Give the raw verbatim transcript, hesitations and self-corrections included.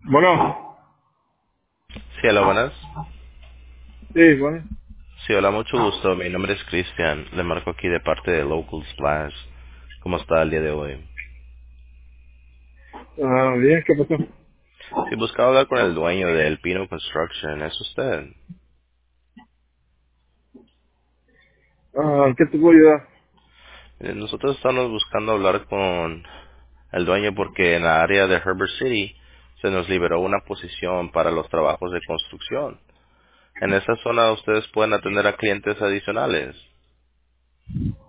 Bueno, Sí, hola, buenas. sí, bueno. Sí, hola, mucho gusto. Mi nombre es Cristian. Le marco aquí de parte de Local Splash. ¿Cómo está el día de hoy? Ah, bien, ¿qué pasó? Sí, buscaba hablar con el dueño de El Pino Construction. ¿Es usted? Ah, ¿qué te puedo ayudar? Eh, Nosotros estamos buscando hablar con el dueño porque en la área de Herbert City se nos liberó una posición para los trabajos de construcción. En esa zona ustedes pueden atender a clientes adicionales.